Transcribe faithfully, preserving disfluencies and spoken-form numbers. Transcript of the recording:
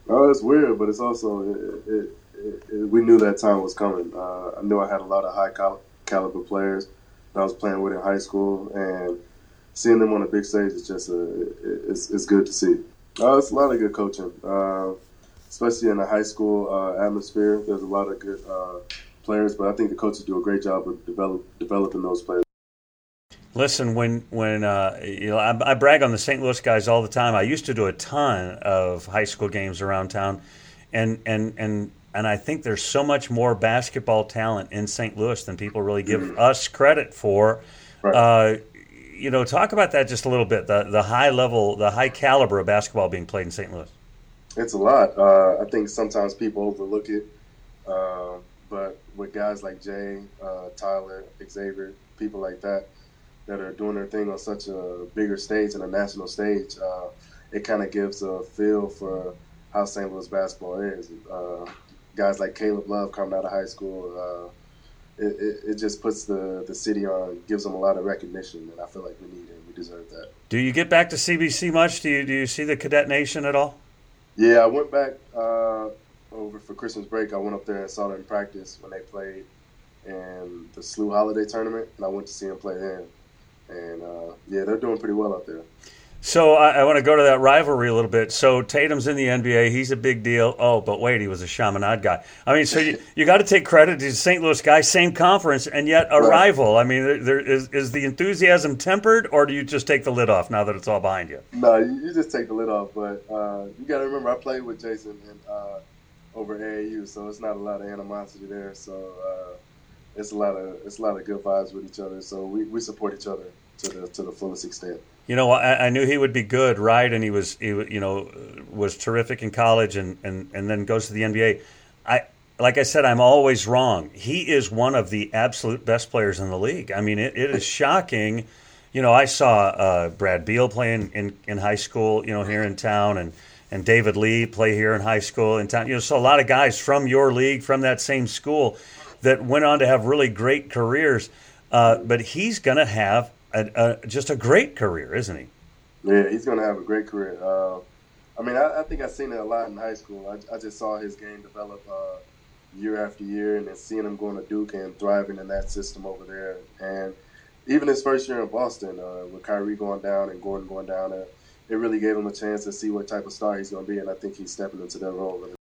Oh, it's weird, but it's also it, it, it, it, we knew that time was coming. Uh, I knew I had a lot of high cal- caliber players that I was playing with in high school, and seeing them on a big stage is just a, it, it's it's good to see. Uh, it's a lot of good coaching, uh, especially in the high school uh, atmosphere. There's a lot of good uh, players, but I think the coaches do a great job of develop, developing those players. Listen, when when uh, you know, I, I brag on the Saint Louis guys all the time. I used to do a ton of high school games around town, and and and and I think there's so much more basketball talent in Saint Louis than people really give Mm-hmm. us credit for. Right. Uh, you know, talk about that just a little bit. The the high level, the high caliber of basketball being played in Saint Louis. It's a lot. Uh, I think sometimes people overlook it, uh, but with guys like Jay, uh, Tyler, Xavier, people like that that are doing their thing on such a bigger stage and a national stage, uh, it kind of gives a feel for how Saint Louis basketball is. Uh, guys like Caleb Love coming out of high school, uh, it, it, it just puts the, the city on, gives them a lot of recognition, and I feel like we need it. We deserve that. Do you get back to C B C much? Do you do you see the Cadet Nation at all? Yeah, I went back uh, over for Christmas break. I went up there and saw them in practice when they played in the S L U Holiday Tournament, and I went to see them play then. And, uh, yeah, they're doing pretty well up there. So I, I want to go to that rivalry a little bit. So Tatum's in the N B A. He's a big deal. Oh, but wait, he was a Chaminade guy. I mean, so you, you got to take credit. He's a Saint Louis guy, same conference, and yet a Right. rival. I mean, there, there is, is the enthusiasm tempered, or do you just take the lid off now that it's all behind you? No, you, you just take the lid off. But uh, you got to remember, I played with Jason in, uh, over A A U, so it's not a lot of animosity there. So uh, it's a lot of it's a lot of good vibes with each other. So we, we support each other to the to the fullest extent. You know, I, I knew he would be good, right? And he was, he, you know, was terrific in college, and, and, and then goes to the N B A. I, like I said, I'm always wrong. He is one of the absolute best players in the league. I mean, it, it is shocking. You know, I saw uh, Brad Beal play in, in, in high school, you know, here in town, and, and David Lee play here in high school in town. You know, so a lot of guys from your league, from that same school, that went on to have really great careers. Uh, but he's going to have a, a, just a great career, isn't he? Yeah, he's going to have a great career. Uh, I mean, I, I think I've seen it a lot in high school. I, I just saw his game develop uh, year after year, and then seeing him going to Duke and thriving in that system over there. And even his first year in Boston, uh, with Kyrie going down and Gordon going down, uh, it really gave him a chance to see what type of star he's going to be, and I think he's stepping into that role really